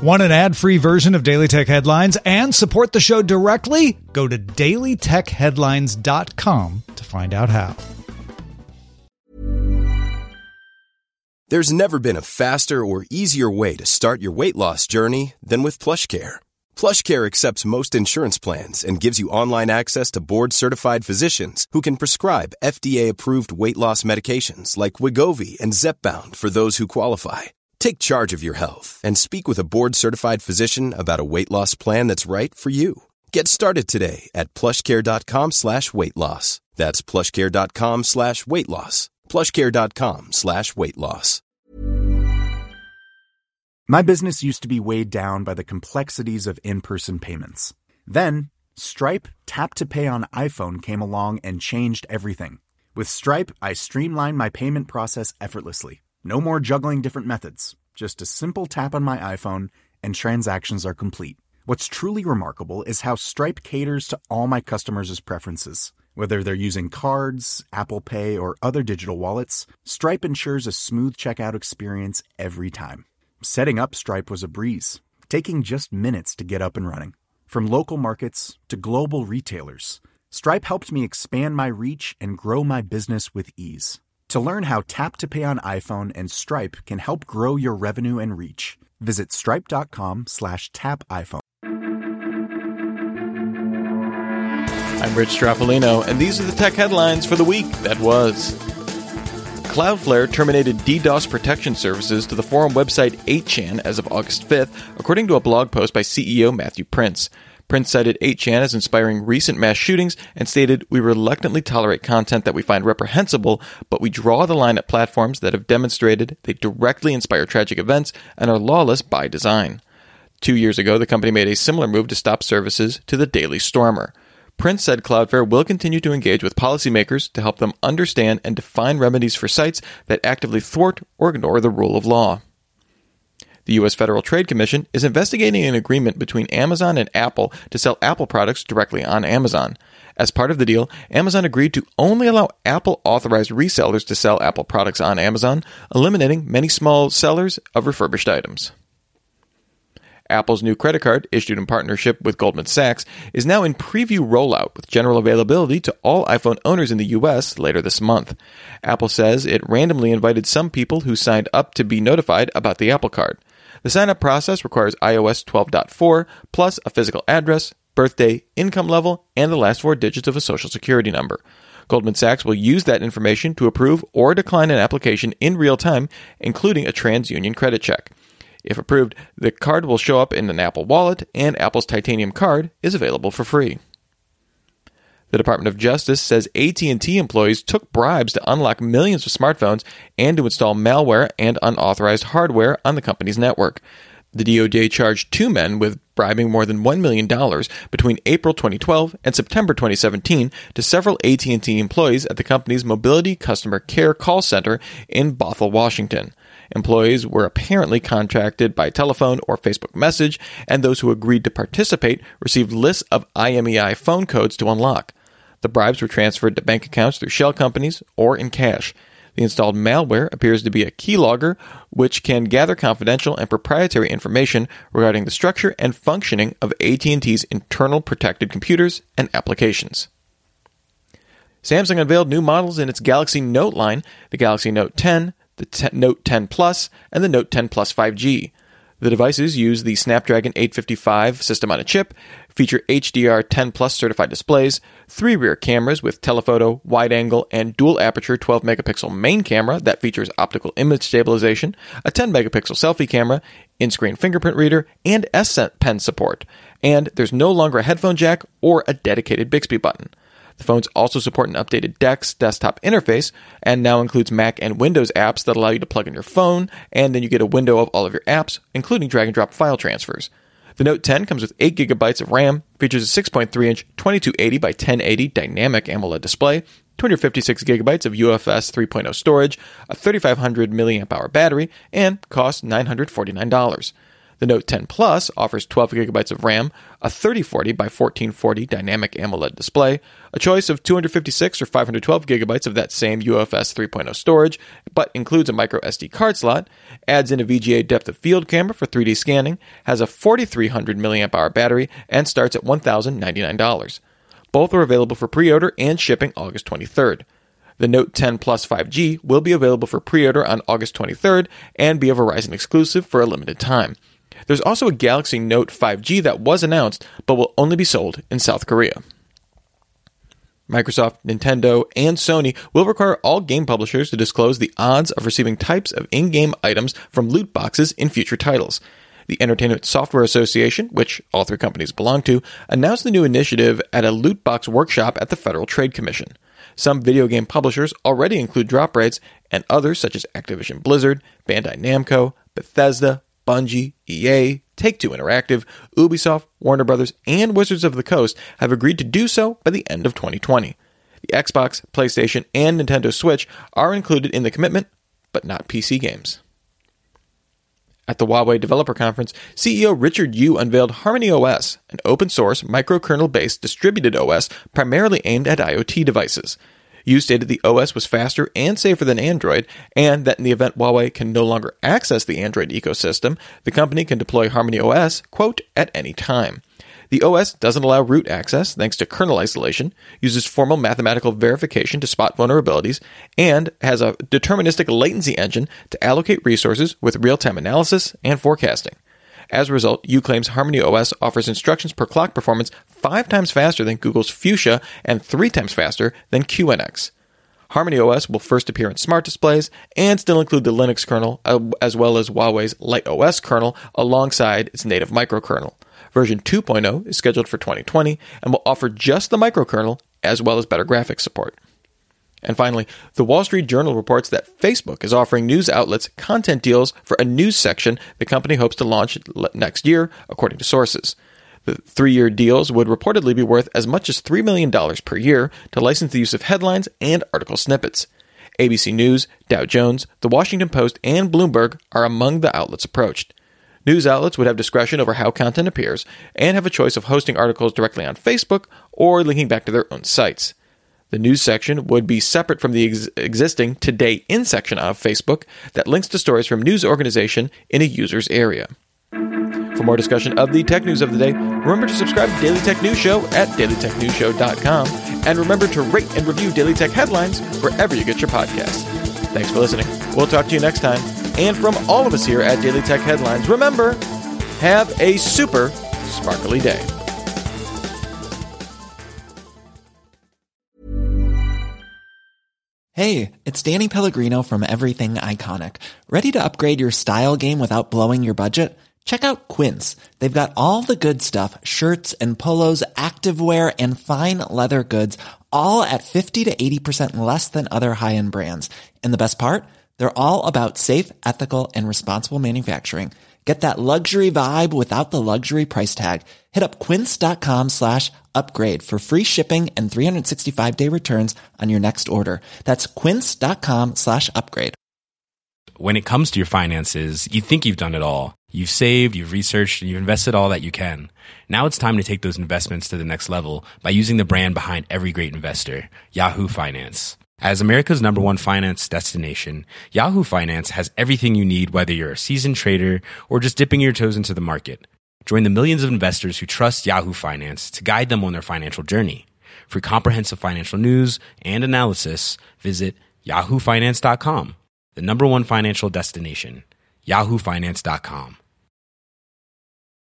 Want an ad-free version of Daily Tech Headlines and support the show directly? Go to dailytechheadlines.com to find out how. There's never been a faster or easier way to start your weight loss journey than with PlushCare. PlushCare accepts most insurance plans and gives you online access to board-certified physicians who can prescribe FDA-approved weight loss medications like Wegovy and Zepbound for those who qualify. Take charge of your health and speak with a board-certified physician about a weight loss plan that's right for you. Get started today at plushcare.com/weight loss. That's plushcare.com/weight loss. plushcare.com/weight loss. My business used to be weighed down by the complexities of in-person payments. Then, Stripe Tap to Pay on iPhone came along and changed everything. With Stripe, I streamlined my payment process effortlessly. No more juggling different methods. Just a simple tap on my iPhone and transactions are complete. What's truly remarkable is how Stripe caters to all my customers' preferences. Whether they're using cards, Apple Pay, or other digital wallets, Stripe ensures a smooth checkout experience every time. Setting up Stripe was a breeze, taking just minutes to get up and running. From local markets to global retailers, Stripe helped me expand my reach and grow my business with ease. To learn how Tap to Pay on iPhone and Stripe can help grow your revenue and reach, visit stripe.com/tapiphone. I'm Rich Straffolino, and these are the tech headlines for the week that was. Cloudflare terminated DDoS protection services to the forum website 8chan as of August 5th, according to a blog post by CEO Matthew Prince. Prince cited 8chan as inspiring recent mass shootings and stated, "We reluctantly tolerate content that we find reprehensible, but we draw the line at platforms that have demonstrated they directly inspire tragic events and are lawless by design." 2 years ago, the company made a similar move to stop services to the Daily Stormer. Prince said Cloudflare will continue to engage with policymakers to help them understand and define remedies for sites that actively thwart or ignore the rule of law. The U.S. Federal Trade Commission is investigating an agreement between Amazon and Apple to sell Apple products directly on Amazon. As part of the deal, Amazon agreed to only allow Apple-authorized resellers to sell Apple products on Amazon, eliminating many small sellers of refurbished items. Apple's new credit card, issued in partnership with Goldman Sachs, is now in preview rollout with general availability to all iPhone owners in the U.S. later this month. Apple says it randomly invited some people who signed up to be notified about the Apple Card. The sign-up process requires iOS 12.4 plus a physical address, birthday, income level, and the last 4 digits of a social security number. Goldman Sachs will use that information to approve or decline an application in real time, including a TransUnion credit check. If approved, the card will show up in an Apple Wallet, and Apple's Titanium card is available for free. The Department of Justice says AT&T employees took bribes to unlock millions of smartphones and to install malware and unauthorized hardware on the company's network. The DOJ charged 2 men with bribing more than $1 million between April 2012 and September 2017 to several AT&T employees at the company's Mobility Customer Care call center in Bothell, Washington. Employees were apparently contacted by telephone or Facebook message, and those who agreed to participate received lists of IMEI phone codes to unlock. The bribes were transferred to bank accounts through shell companies or in cash. The installed malware appears to be a keylogger, which can gather confidential and proprietary information regarding the structure and functioning of AT&T's internal protected computers and applications. Samsung unveiled new models in its Galaxy Note line, the Galaxy Note 10, the Note 10 Plus, and the Note 10 Plus 5G. The devices use the Snapdragon 855 system on a chip, feature HDR10 Plus certified displays, 3 rear cameras with telephoto, wide-angle, and dual-aperture 12-megapixel main camera that features optical image stabilization, a 10-megapixel selfie camera, in-screen fingerprint reader, and S Pen support. And there's no longer a headphone jack or a dedicated Bixby button. The phones also support an updated DeX desktop interface and now includes Mac and Windows apps that allow you to plug in your phone, and then you get a window of all of your apps, including drag-and-drop file transfers. The Note 10 comes with 8 GB of RAM, features a 6.3-inch 2280 by 1080 dynamic AMOLED display, 256 GB of UFS 3.0 storage, a 3500 mAh battery, and costs $949. The Note 10 Plus offers 12 gigabytes of RAM, a 3040 by 1440 dynamic AMOLED display, a choice of 256 or 512 gigabytes of that same UFS 3.0 storage, but includes a micro SD card slot, adds in a VGA depth of field camera for 3D scanning, has a 4300 mAh battery, and starts at $1,099. Both are available for pre-order and shipping August 23rd. The Note 10 Plus 5G will be available for pre-order on August 23rd and be a Verizon exclusive for a limited time. There's also a Galaxy Note 5G that was announced, but will only be sold in South Korea. Microsoft, Nintendo, and Sony will require all game publishers to disclose the odds of receiving types of in-game items from loot boxes in future titles. The Entertainment Software Association, which all three companies belong to, announced the new initiative at a loot box workshop at the Federal Trade Commission. Some video game publishers already include drop rates, and others, such as Activision Blizzard, Bandai Namco, Bethesda, Bungie, EA, Take-Two Interactive, Ubisoft, Warner Bros., and Wizards of the Coast, have agreed to do so by the end of 2020. The Xbox, PlayStation, and Nintendo Switch are included in the commitment, but not PC games. At the Huawei Developer Conference, CEO Richard Yu unveiled Harmony OS, an open-source, microkernel-based distributed OS primarily aimed at IoT devices. Yu stated the OS was faster and safer than Android, and that in the event Huawei can no longer access the Android ecosystem, the company can deploy Harmony OS, quote, at any time. The OS doesn't allow root access thanks to kernel isolation, uses formal mathematical verification to spot vulnerabilities, and has a deterministic latency engine to allocate resources with real-time analysis and forecasting. As a result, Yu claims Harmony OS offers instructions per clock performance 5 times faster than Google's Fuchsia and 3 times faster than QNX. Harmony OS will first appear in smart displays and still include the Linux kernel, as well as Huawei's LightOS kernel alongside its native microkernel. Version 2.0 is scheduled for 2020 and will offer just the microkernel as well as better graphics support. And finally, the Wall Street Journal reports that Facebook is offering news outlets content deals for a news section the company hopes to launch next year, according to sources. The 3-year deals would reportedly be worth as much as $3 million per year to license the use of headlines and article snippets. ABC News, Dow Jones, The Washington Post, and Bloomberg are among the outlets approached. News outlets would have discretion over how content appears and have a choice of hosting articles directly on Facebook or linking back to their own sites. The news section would be separate from the existing Today In section of Facebook that links to stories from news organization in a user's area. For more discussion of the tech news of the day, remember to subscribe to Daily Tech News Show at dailytechnewsshow.com, and remember to rate and review Daily Tech Headlines wherever you get your podcasts. Thanks for listening. We'll talk to you next time. And from all of us here at Daily Tech Headlines, remember, have a super sparkly day. Hey, it's Danny Pellegrino from Everything Iconic. Ready to upgrade your style game without blowing your budget? Check out Quince. They've got all the good stuff, shirts and polos, activewear, and fine leather goods, all at 50 to 80% less than other high-end brands. And the best part? They're all about safe, ethical, and responsible manufacturing. Get that luxury vibe without the luxury price tag. Hit up quince.com/upgrade for free shipping and 365-day returns on your next order. That's quince.com/upgrade. When it comes to your finances, you think you've done it all. You've saved, you've researched, and you've invested all that you can. Now it's time to take those investments to the next level by using the brand behind every great investor, Yahoo Finance. As America's #1 finance destination, Yahoo Finance has everything you need, whether you're a seasoned trader or just dipping your toes into the market. Join the millions of investors who trust Yahoo Finance to guide them on their financial journey. For comprehensive financial news and analysis, visit yahoofinance.com, the #1 financial destination, yahoofinance.com.